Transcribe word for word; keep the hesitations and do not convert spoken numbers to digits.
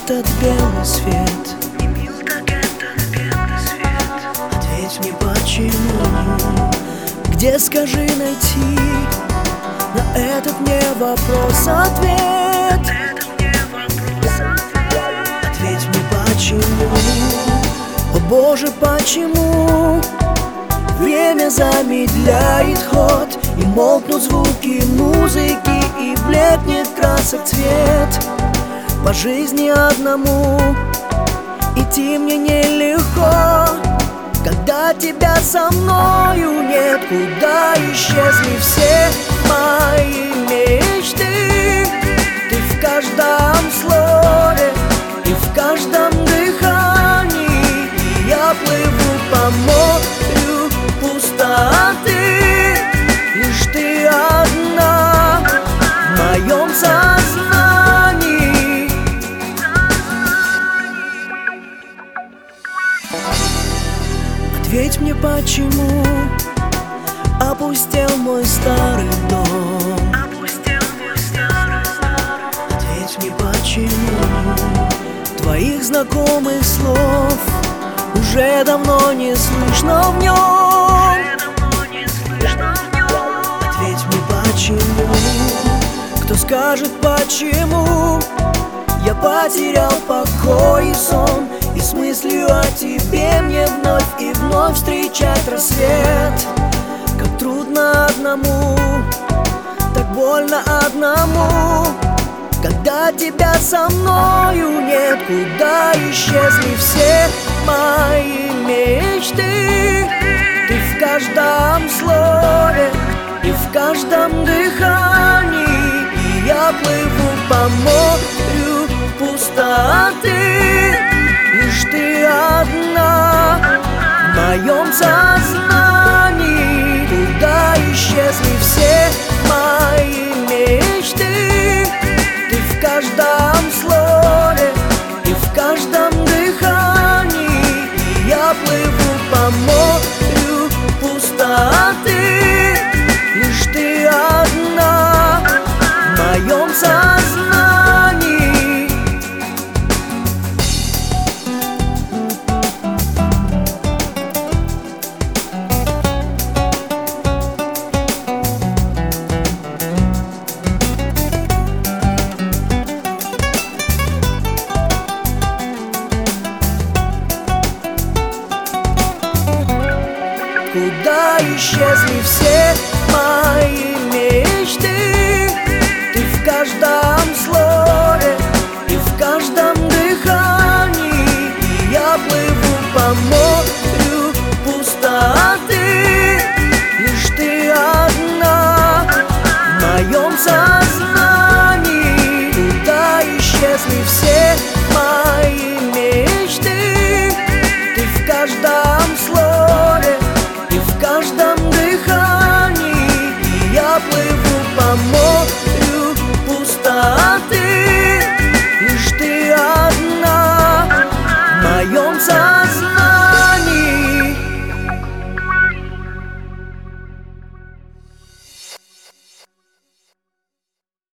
этот белый свет. Не мил, как этот белый свет. Ответь мне, почему? Где, скажи, найти на этот мне вопрос ответ? Это мне вопрос ответ. Ответь мне, почему? О Боже, почему время замедляет ход, и молкнут звуки музыки, и блекнет красок цвет? По жизни одному идти мне нелегко, когда тебя со мною нет. Куда исчезли все мои мечты? Ты в каждом слове и в каждом дыхании, и я плыву по морю пустоты. Лишь ты одна в моем сознании. Ответь мне, почему опустел мой старый дом? Опустил мой старый дом. Ответь мне, почему твоих знакомых слов уже давно не слышно в нем? Уже давно не слышно в нем. Ответь мне, почему? Кто скажет, почему я потерял покой и сон, и с мыслью о тебе мне вновь и вновь встречать рассвет? Как трудно одному, так больно одному, когда тебя со мною нет. Куда исчезли все мои мечты? Ты в каждом слове и в каждом дыхании, и я плыву по морю пустоты. Лишь ты одна в моем сознании. Куда исчезли все мои мечты? Ты в каждом слове и в каждом дыхании, и я плыву по морю пустоты. Лишь ты одна в моем сознании. Куда исчезли все мои мечты? Ты в каждом слове и в каждом дыхании, и я плыву по морю пустоты. Лишь ты одна в моем сознании. Куда исчезли все мои мечты? Ты в каждом слове и в каждом дыхании, и я плыву по морю пустоты. Лишь ты одна в моем сознании.